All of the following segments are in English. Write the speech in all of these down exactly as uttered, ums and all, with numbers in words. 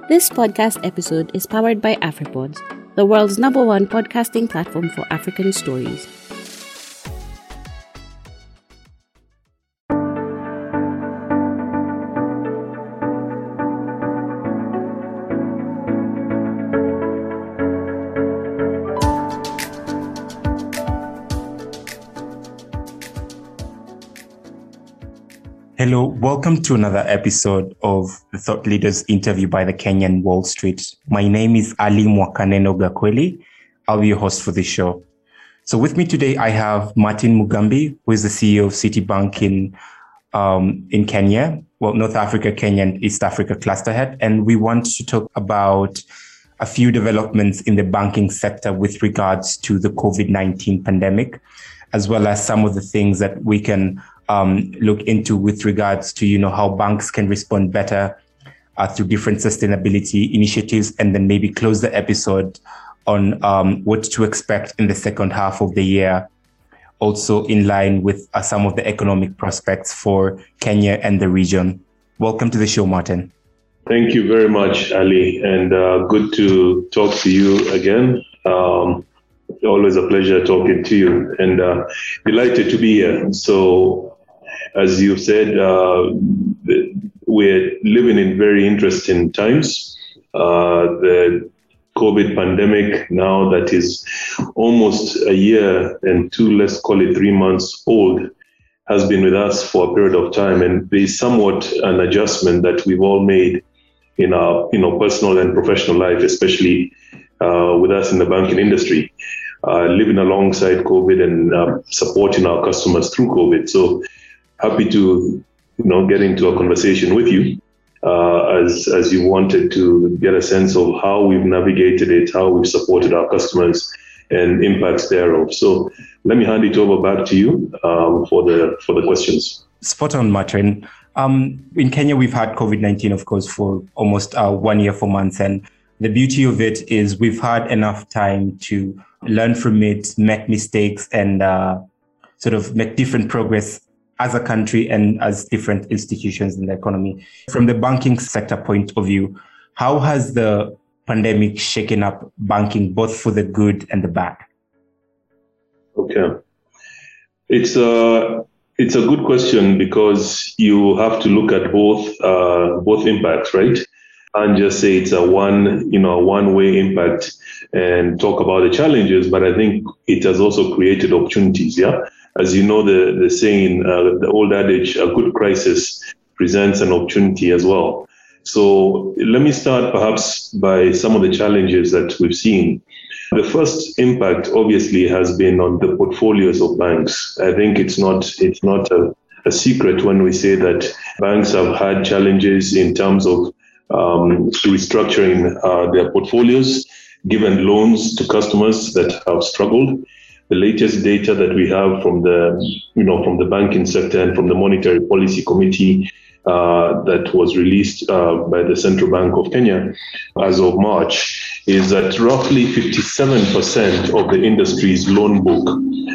This podcast episode is powered by AfriPods, the world's number one podcasting platform for African stories. Hello, welcome to another episode of the Thought Leaders Interview by the Kenyan Wall Street. My name is Ali Mwakaneno Gakweli. I'll be your host for this show. So with me today, I have Martin Mugambi, who is the C E O of Citibank in, um, in Kenya, well, North Africa, Kenya, and East Africa cluster head. And we want to talk about a few developments in the banking sector with regards to the COVID nineteen pandemic, as well as some of the things that we can Um, look into with regards to, you know, how banks can respond better uh, through different sustainability initiatives, and then maybe close the episode on um, what to expect in the second half of the year, also in line with uh, some of the economic prospects for Kenya and the region. Welcome to the show, Martin. Thank you very much, Ali, and uh, good to talk to you again. Um, always a pleasure talking to you, and uh, delighted to be here. So, as you said, uh, we're living in very interesting times. Uh, the COVID pandemic, now that is almost a year and two, let's call it three months old, has been with us for a period of time. And there's somewhat an adjustment that we've all made in our you know, personal and professional life, especially uh, with us in the banking industry, uh, living alongside COVID and uh, supporting our customers through COVID. So happy to, you know, get into a conversation with you uh, as as you wanted to get a sense of how we've navigated it, how we've supported our customers, and impacts thereof. So let me hand it over back to you um, for the for the questions. Spot on, Martin. Um, in Kenya, we've had COVID nineteen, of course, for almost uh, one year, four months, and the beauty of it is we've had enough time to learn from it, make mistakes, and uh, sort of make different progress as a country and as different institutions in the economy. From the banking sector point of view, how has the pandemic shaken up banking, both for the good and the bad? Okay. It's a, it's a good question, because you have to look at both uh, both impacts, right? And just say it's a one, you know, one-way impact and talk about the challenges, but I think it has also created opportunities, yeah? As you know, the, the saying, uh, the old adage, a good crisis presents an opportunity as well. So let me start perhaps by some of the challenges that we've seen. The first impact obviously has been on the portfolios of banks. I think it's not, it's not a, a secret when we say that banks have had challenges in terms of um, restructuring uh, their portfolios, given loans to customers that have struggled. The latest data that we have from the, you know, from the banking sector and from the Monetary Policy Committee uh, that was released uh, by the Central Bank of Kenya as of March is that roughly fifty-seven percent of the industry's loan book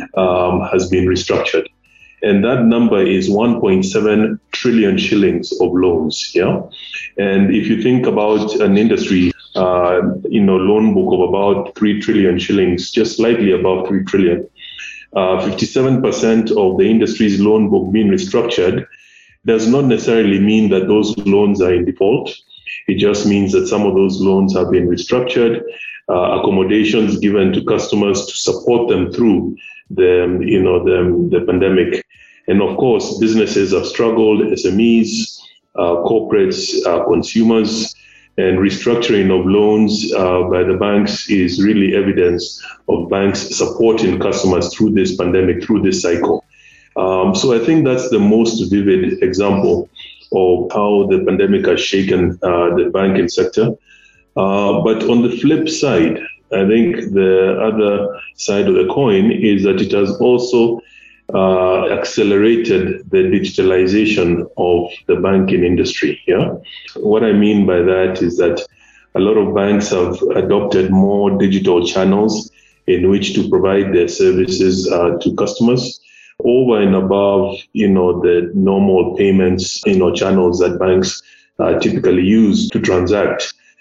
um, has been restructured. And that number is one point seven trillion shillings of loans. Yeah. And if you think about an industry, uh, you know, loan book of about three trillion shillings, just slightly above three trillion, uh, fifty-seven percent of the industry's loan book being restructured does not necessarily mean that those loans are in default. It just means that some of those loans have been restructured, uh, accommodations given to customers to support them through the, you know, the, the pandemic. And of course, businesses have struggled, S M Es, uh, corporates, uh, consumers, and restructuring of loans uh, by the banks is really evidence of banks supporting customers through this pandemic, through this cycle. Um, so I think that's the most vivid example of how the pandemic has shaken uh, the banking sector. Uh, but on the flip side, I think the other side of the coin is that it has also uh, accelerated the digitalization of the banking industry. Yeah, what I mean by that is that a lot of banks have adopted more digital channels in which to provide their services uh, to customers, over and above, you know, the normal payments, you know, channels that banks uh, typically use to transact.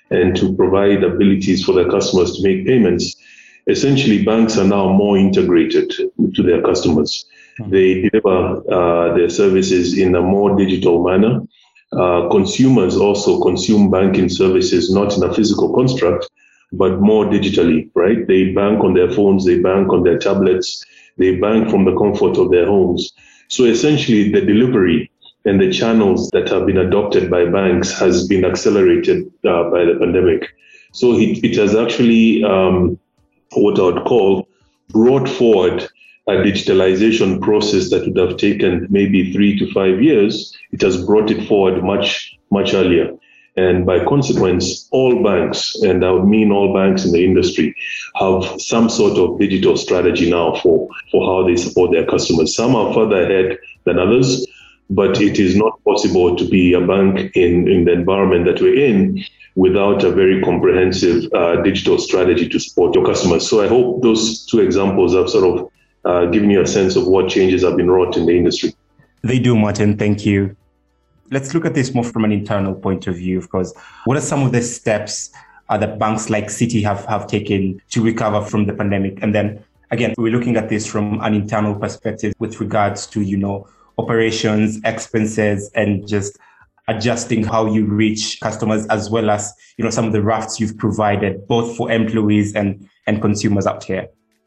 and to provide abilities for their customers to make payments, essentially banks are now more integrated to their customers. Mm-hmm. They deliver uh, their services in a more digital manner. Uh, consumers also consume banking services not in a physical construct, but more digitally, right? They bank on their phones, they bank on their tablets, they bank from the comfort of their homes. So essentially the delivery and the channels that have been adopted by banks has been accelerated uh, by the pandemic. So it, it has actually, um, what I would call, brought forward a digitalization process that would have taken maybe three to five years. It has brought it forward much, much earlier. And by consequence, all banks, and I would mean all banks in the industry, have some sort of digital strategy now for, for how they support their customers. Some are further ahead than others, but it is not possible to be a bank in, in the environment that we're in without a very comprehensive uh, digital strategy to support your customers. So I hope those two examples have sort of uh, given you a sense of what changes have been wrought in the industry. They do, Martin. Thank you. Let's look at this more from an internal point of view, of course. What are some of the steps uh, that banks like Citi have, have taken to recover from the pandemic? And then again, we're looking at this from an internal perspective with regards to, you know, operations, expenses, and just adjusting how you reach customers, as well as, you know, some of the rafts you've provided both for employees and, and consumers out here.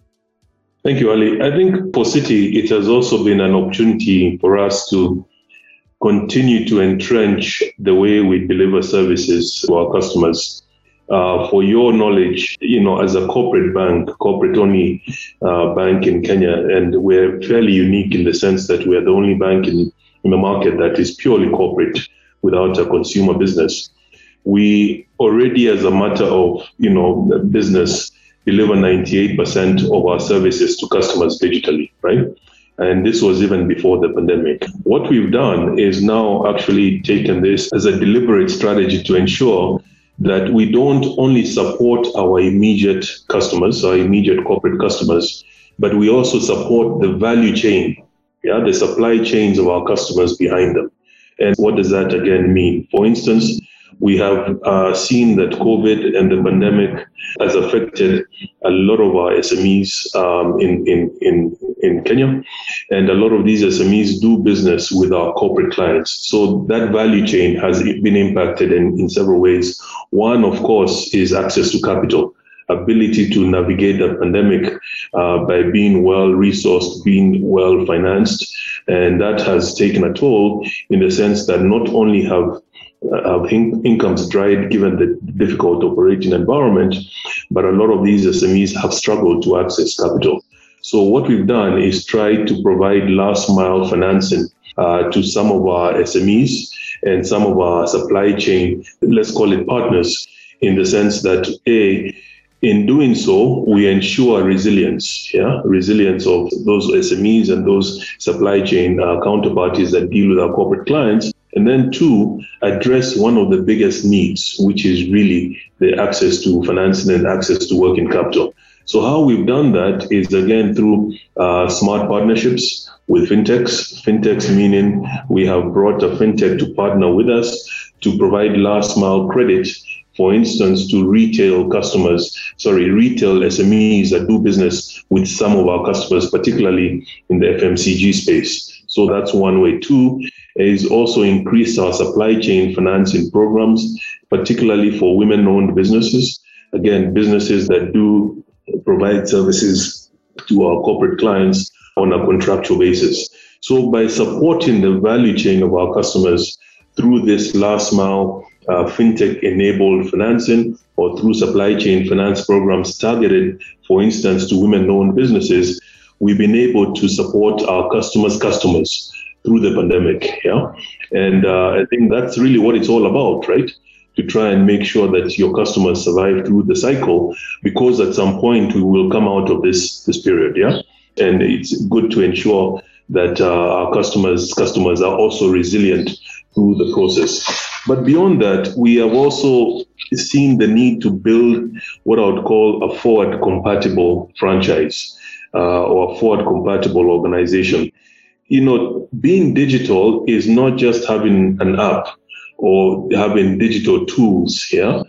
Thank you, Ali. I think for Citi, it has also been an opportunity for us to continue to entrench the way we deliver services to our customers. Uh, for your knowledge, you know, as a corporate bank, corporate-only uh, bank in Kenya, and we're fairly unique in the sense that we are the only bank in, in the market that is purely corporate without a consumer business. We already, as a matter of, you know, business, deliver ninety-eight percent of our services to customers digitally, right? And this was even before the pandemic. What we've done is now actually taken this as a deliberate strategy to ensure that we don't only support our immediate customers, our immediate corporate customers, but we also support the value chain, yeah, the supply chains of our customers behind them. And what does that again mean? For instance, we have uh, seen that COVID and the pandemic has affected a lot of our S M Es um, in, in, in, in Kenya. And a lot of these S M Es do business with our corporate clients. So that value chain has been impacted in, in several ways. One, of course, is access to capital, ability to navigate the pandemic uh, by being well-resourced, being well-financed. And that has taken a toll in the sense that not only have Uh, in- incomes dried given the difficult operating environment, but a lot of these S M Es have struggled to access capital. So what we've done is try to provide last mile financing uh, to some of our S M Es and some of our supply chain, let's call it partners, in the sense that A, in doing so, we ensure resilience, yeah, resilience of those S M Es and those supply chain uh, counterparties that deal with our corporate clients. And then two, address one of the biggest needs, which is really the access to financing and access to working capital. So how we've done that is, again, through uh, smart partnerships with fintechs. Fintechs meaning we have brought a fintech to partner with us to provide last mile credit, for instance, to retail customers, sorry, retail S M Es that do business with some of our customers, particularly in the F M C G space. So that's one way. Two is also increase our supply chain financing programs, particularly for women-owned businesses. Again, businesses that do provide services to our corporate clients on a contractual basis. So by supporting the value chain of our customers through this last mile uh, fintech-enabled financing or through supply chain finance programs targeted, for instance, to women-owned businesses, we've been able to support our customers' customers through the pandemic, yeah? And uh, I think that's really what it's all about, right? To try and make sure that your customers survive through the cycle, because at some point we will come out of this, this period, yeah? And it's good to ensure that uh, our customers, customers are also resilient through the process. But beyond that, we have also seen the need to build what I would call a forward-compatible franchise uh, or a forward-compatible organization. You know, being digital is not just having an app or having digital tools, yeah,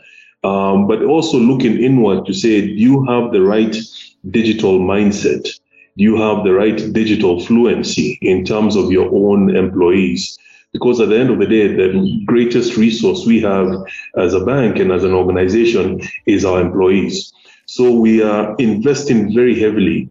Um, but also looking inward to say, do you have the right digital mindset? Do you have the right digital fluency in terms of your own employees? Because at the end of the day, the greatest resource we have as a bank and as an organization is our employees. So we are investing very heavily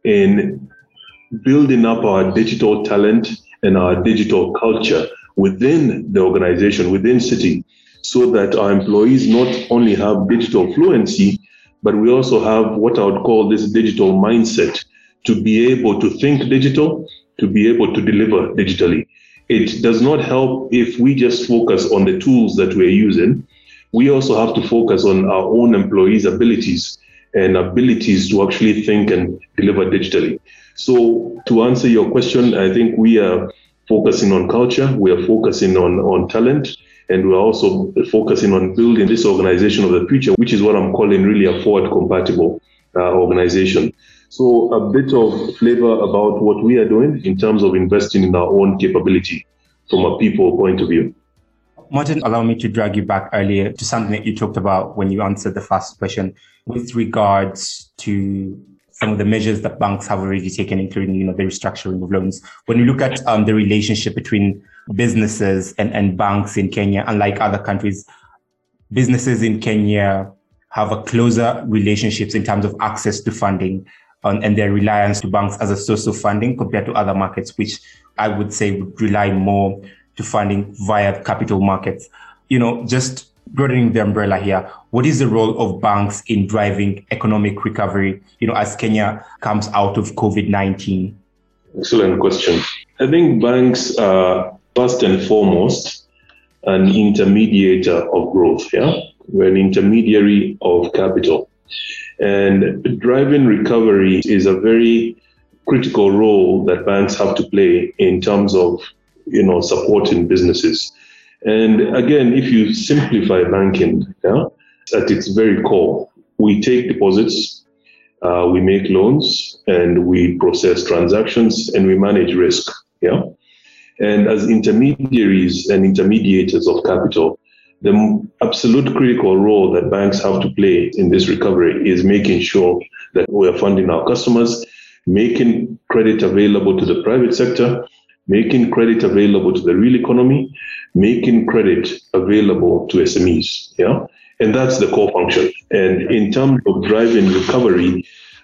in building up our digital talent and our digital culture within the organization, within Citi, so that our employees not only have digital fluency, but we also have what I would call this digital mindset to be able to think digital, to be able to deliver digitally. It does not help if we just focus on the tools that we're using. We also have to focus on our own employees' abilities and abilities to actually think and deliver digitally. So to answer your question, I think we are focusing on culture, we are focusing on, on talent, and we're also focusing on building this organization of the future, which is what I'm calling really a forward-compatible uh, organization. So a bit of flavor about what we are doing in terms of investing in our own capability from a people point of view. Martin, allow me to drag you back earlier to something that you talked about when you answered the first question with regards to some of the measures that banks have already taken, including, you know, the restructuring of loans. When you look at um, the relationship between businesses and, and banks in Kenya, unlike other countries, businesses in Kenya have a closer relationships in terms of access to funding um, and their reliance to banks as a source of funding compared to other markets, which I would say would rely more to funding via capital markets. You know, just broadening the umbrella here, what is the role of banks in driving economic recovery, you know, as Kenya comes out of COVID nineteen? Excellent question. I think banks are first and foremost an intermediator of growth, yeah? We're an intermediary of capital. And driving recovery is a very critical role that banks have to play in terms of, you know, supporting businesses. And again, if you simplify banking, yeah, at its very core, we take deposits, uh, we make loans, and we process transactions, and we manage risk, yeah. And as intermediaries and intermediators of capital, the absolute critical role that banks have to play in this recovery is making sure that we're funding our customers, making credit available to the private sector, making credit available to the real economy, making credit available to S M Es, yeah? And that's the core function. And in terms of driving recovery,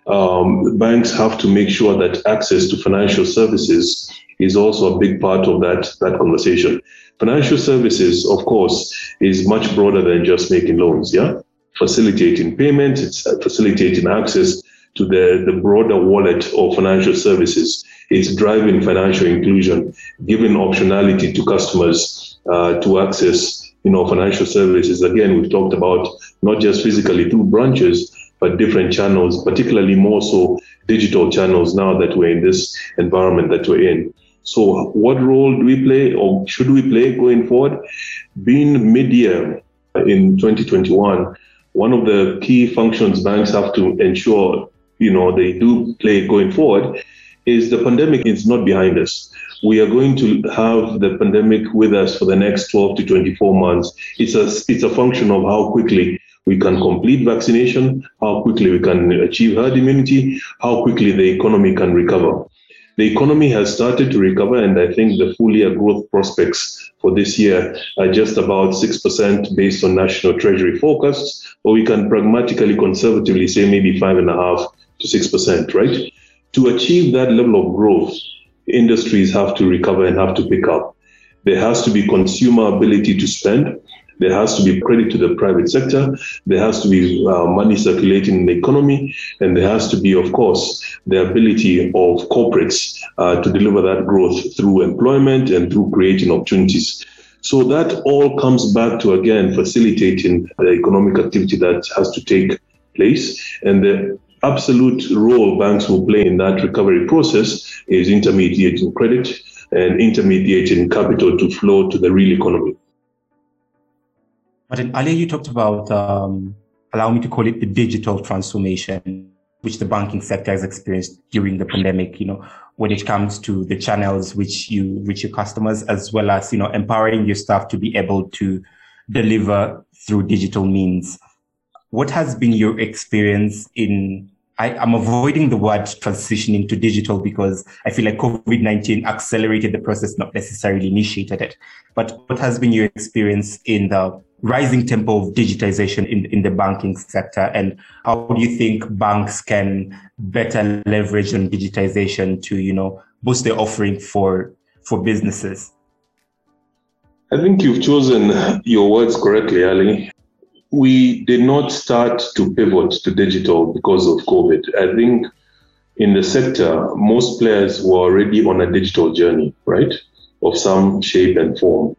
um, banks have to make sure that access to financial services is also a big part of that, that conversation. Financial services, of course, is much broader than just making loans, yeah? Facilitating payment, it's facilitating access to the, the broader wallet of financial services. It's driving financial inclusion, giving optionality to customers uh, to access, you know, financial services. Again, we've talked about not just physically through branches, but different channels, particularly more so digital channels now that we're in this environment that we're in. So what role do we play, or should we play going forward? Being mid-year in twenty twenty-one, one of the key functions banks have to ensure, you know, they do play going forward is the pandemic is not behind us. We are going to have the pandemic with us for the next twelve to twenty-four months. It's a, it's a function of how quickly we can complete vaccination, how quickly we can achieve herd immunity, how quickly the economy can recover. The economy has started to recover, and I think the full year growth prospects for this year are just about six percent based on National Treasury forecasts, or we can pragmatically, conservatively say maybe five and a half to six percent, right? To achieve that level of growth, industries have to recover and have to pick up. There has to be consumer ability to spend. There has to be credit to the private sector. There has to be uh, money circulating in the economy. And there has to be, of course, the ability of corporates uh, to deliver that growth through employment and through creating opportunities. So that all comes back to, again, facilitating the economic activity that has to take place. And the absolute role banks will play in that recovery process is intermediating credit and intermediating capital to flow to the real economy. Martin, earlier you talked about, um, allow me to call it the digital transformation, which the banking sector has experienced during the pandemic, you know, when it comes to the channels which you reach your customers, as well as, you know, empowering your staff to be able to deliver through digital means. what has been your experience in, I, I'm avoiding the word transitioning to digital because I feel like COVID nineteen accelerated the process, not necessarily initiated it. But what has been your experience in the rising tempo of digitization in, in the banking sector? And how do you think banks can better leverage on digitization to, you know, boost their offering for, for businesses? I think you've chosen your words correctly, Ali. We did not start to pivot to digital because of COVID. I think in the sector, most players were already on a digital journey, right, of some shape and form.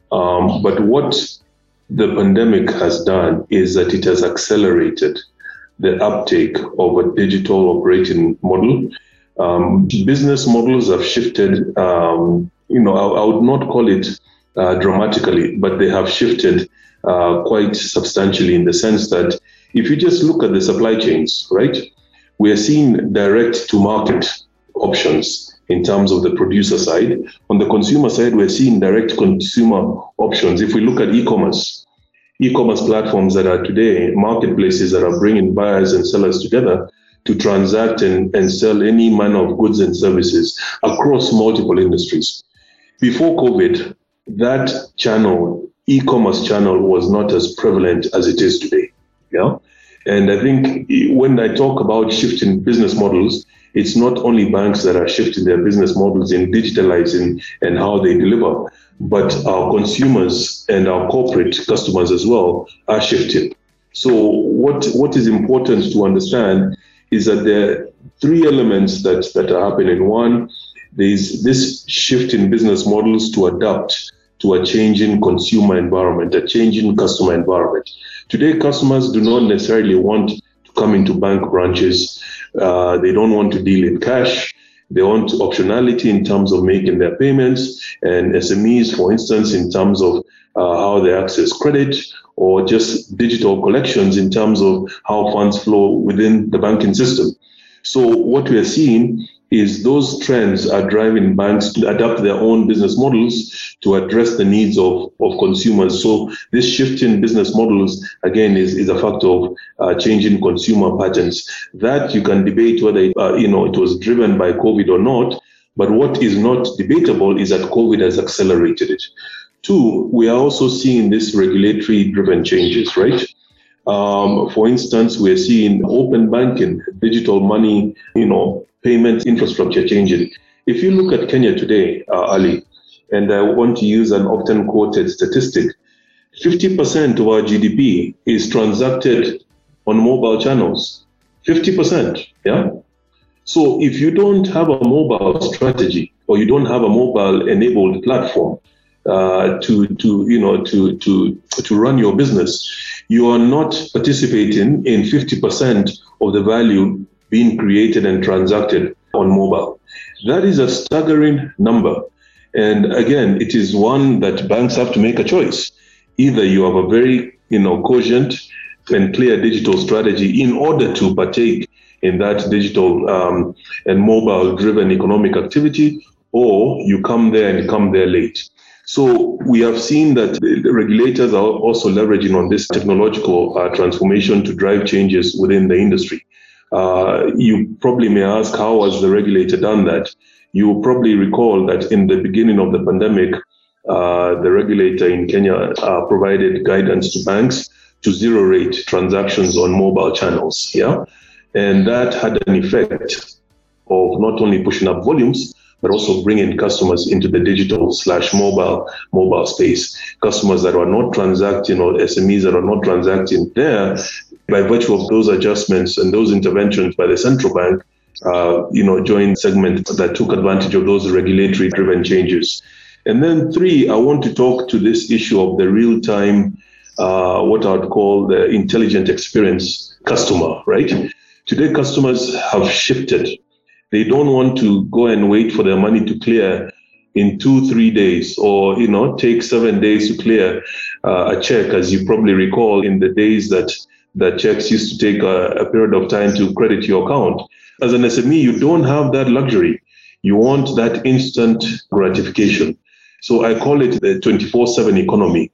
Um, but what the pandemic has done is that it has accelerated the uptake of a digital operating model. Um, business models have shifted, um, you know, I, I would not call it uh, dramatically, but they have shifted uh, quite substantially in the sense that if you just look at the supply chains, right, we are seeing direct to market options in terms of the producer side. On the consumer side, we're seeing direct consumer options. If we look at e-commerce, e-commerce platforms that are today, marketplaces that are bringing buyers and sellers together to transact and, and sell any manner of goods and services across multiple industries. Before COVID, that channel, e-commerce channel, was not as prevalent as it is today. Yeah. And I think when I talk about shifting business models, it's not only banks that are shifting their business models in digitalizing and how they deliver, but our consumers and our corporate customers as well are shifting. So what, what is important to understand is that there are three elements that, that are happening. One, there's this shift in business models to adapt to a changing consumer environment, a changing customer environment. Today, customers do not necessarily want to come into bank branches. Uh, they don't want to deal in cash. They want optionality in terms of making their payments, and S M Es, for instance, in terms of uh, how they access credit, or just digital collections in terms of how funds flow within the banking system. So what we are seeing is those trends are driving banks to adapt their own business models to address the needs of, of consumers. So this shift in business models, again, is, is a factor of uh, changing consumer patterns. That you can debate whether uh, you know, it was driven by COVID or not, but what is not debatable is that COVID has accelerated it. Two, we are also seeing this regulatory-driven changes, right? Um, for instance, we're seeing open banking, digital money, you know, payment infrastructure changing. If you look at Kenya today, uh, Ali, and I want to use an often quoted statistic, fifty percent of our G D P is transacted on mobile channels. fifty percent, yeah? So if you don't have a mobile strategy, or you don't have a mobile enabled platform uh, to, to, you know, to, to, to run your business, you are not participating in fifty percent of the value being created and transacted on mobile. That is a staggering number. And again, it is one that banks have to make a choice. Either you have a very, you know, cogent and clear digital strategy in order to partake in that digital um, and mobile-driven economic activity, or you come there and come there late. So we have seen that the regulators are also leveraging on this technological uh, transformation to drive changes within the industry. Uh, you probably may ask, how has the regulator done that? You will probably recall that in the beginning of the pandemic, uh, the regulator in Kenya uh, provided guidance to banks to zero rate transactions on mobile channels. Yeah, and that had an effect of not only pushing up volumes, but also bringing customers into the digital slash mobile mobile space. Customers that are not transacting, or S M Es that are not transacting there, by virtue of those adjustments and those interventions by the central bank, uh, you know, joined segment that took advantage of those regulatory-driven changes. And then three, I want to talk to this issue of the real-time, uh, what I would call the intelligent experience customer, right? Today, customers have shifted. They don't want to go and wait for their money to clear in two, three days, or, you know, take seven days to clear uh, a check, as you probably recall in the days that that checks used to take a, a period of time to credit your account. As an S M E, you don't have that luxury. You want that instant gratification. So I call it the twenty-four seven economy,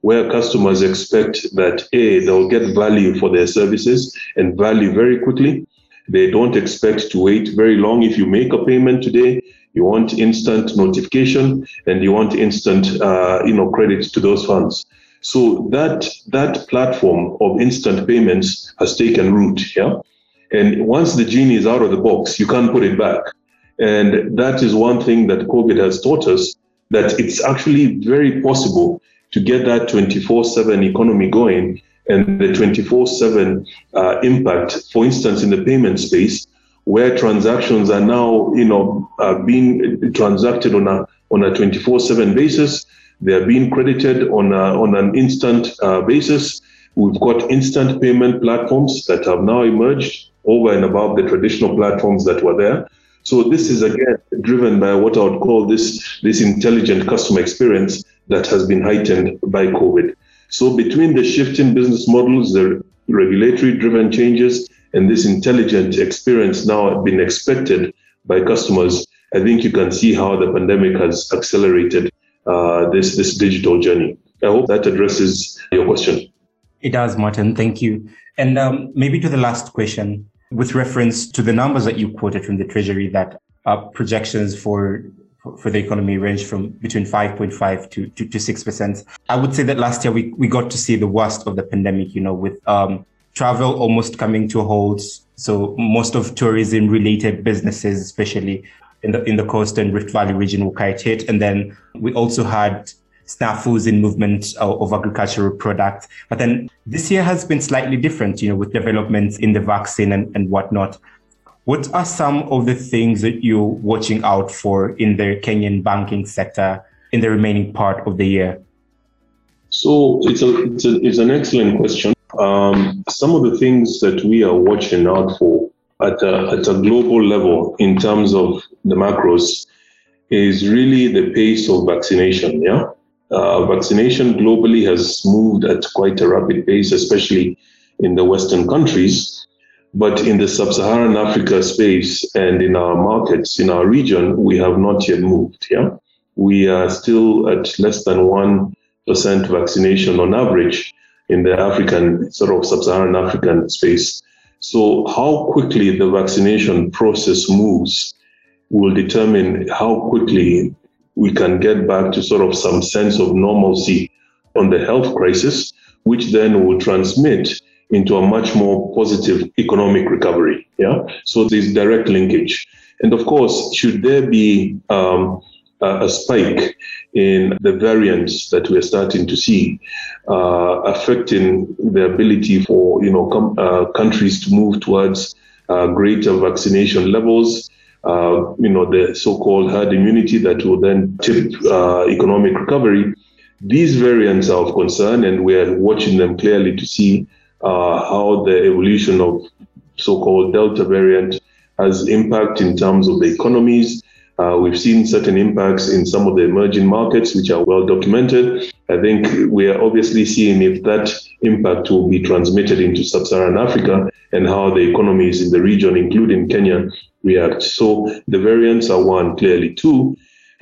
where customers expect that, A, they'll get value for their services and value very quickly. They don't expect to wait very long. If you make a payment today, you want instant notification and you want instant uh, you know, credit to those funds. So that that platform of instant payments has taken root, yeah? And once the genie is out of the box, you can't put it back. And that is one thing that COVID has taught us, that it's actually very possible to get that twenty-four seven economy going and the twenty-four seven uh, impact, for instance, in the payment space, where transactions are now, you know, uh, being transacted on a on a twenty-four seven basis. They are being credited on a, on an instant uh, basis. We've got instant payment platforms that have now emerged over and above the traditional platforms that were there. So this is again driven by what I would call this this intelligent customer experience that has been heightened by COVID. So between the shift in business models, the regulatory driven changes, and this intelligent experience now been expected by customers, I think you can see how the pandemic has accelerated uh, this, this digital journey. I hope that addresses your question. It does, Martin. Thank you. And um, maybe to the last question, with reference to the numbers that you quoted from the Treasury, that uh, projections for for the economy range from between five point five to, to, to six percent. I would say that last year we, we got to see the worst of the pandemic, you know, with um, travel almost coming to a halt. So most of tourism related businesses, especially in the in the coast and Rift Valley region, were quite hit. And then we also had snafus in movement of, of agricultural products. But then this year has been slightly different, you know, with developments in the vaccine and, and whatnot. What are some of the things that you're watching out for in the Kenyan banking sector in the remaining part of the year? So it's a it's, a, it's an excellent question. Um, some of the things that we are watching out for at a, at a global level in terms of the macros is really the pace of vaccination. Yeah, uh, vaccination globally has moved at quite a rapid pace, especially in the Western countries. But in the sub-Saharan Africa space and in our markets, in our region, we have not yet moved. Yeah, we are still at less than one percent vaccination on average in the African, sort of sub-Saharan African space. So how quickly the vaccination process moves will determine how quickly we can get back to sort of some sense of normalcy on the health crisis, which then will transmit into a much more positive economic recovery. Yeah, so there's direct linkage. And of course, should there be um, a spike in the variants that we're starting to see, uh, affecting the ability for you know com- uh, countries to move towards uh, greater vaccination levels, uh, you know the so-called herd immunity that will then tip uh, economic recovery. These variants are of concern, and we're watching them clearly to see uh, how the evolution of so-called Delta variant has impact in terms of the economies. Uh, we've seen certain impacts in some of the emerging markets, which are well documented. I think we are obviously seeing if that impact will be transmitted into sub-Saharan Africa and how the economies in the region, including Kenya, react. So the variants are one, clearly. Two,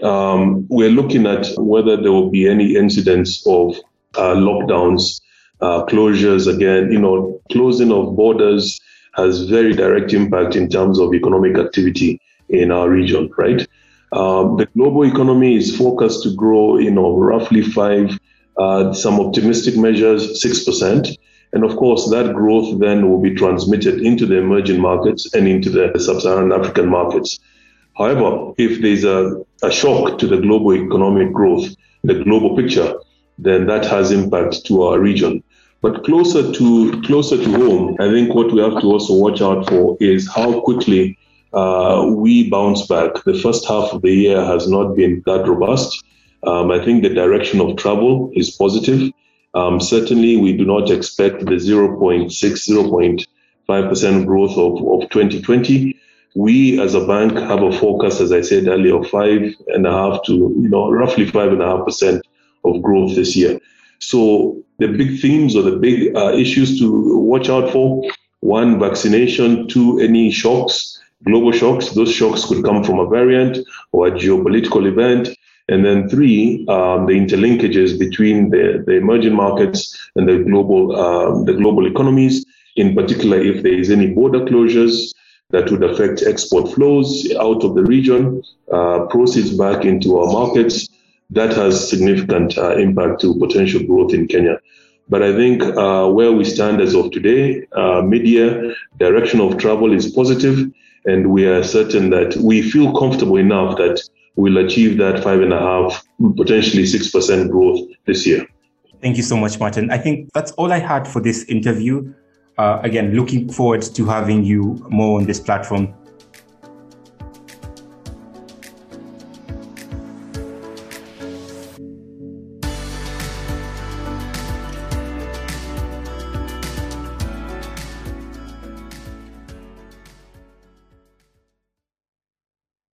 um, we're looking at whether there will be any incidents of uh, lockdowns, uh, closures. Again, you know, closing of borders has very direct impact in terms of economic activity in our region, right? Um, the global economy is forecast to grow, you know, roughly five, uh, some optimistic measures, six percent. And of course, that growth then will be transmitted into the emerging markets and into the sub-Saharan African markets. However, if there's a, a shock to the global economic growth, the global picture, then that has impact to our region. But closer to closer to home, I think what we have to also watch out for is how quickly Uh, we bounce back. The first half of the year has not been that robust. Um, I think the direction of travel is positive. Um, certainly, we do not expect the zero point six, zero point five percent growth of, of twenty twenty. We, as a bank, have a forecast, as I said earlier, of five and a half to you know roughly five and a half percent of growth this year. So the big themes or the big uh, issues to watch out for: one, vaccination; two, any shocks. Global shocks, those shocks could come from a variant or a geopolitical event. And then three, um, the interlinkages between the, the emerging markets and the global um, the global economies, in particular if there is any border closures that would affect export flows out of the region, uh, proceeds back into our markets. That has significant uh, impact to potential growth in Kenya. But I think uh, where we stand as of today, uh, mid-year, direction of travel is positive, and we are certain that we feel comfortable enough that we'll achieve that five and a half, potentially six percent growth this year. Thank you so much, Martin. I think that's all I had for this interview. Uh, again, looking forward to having you more on this platform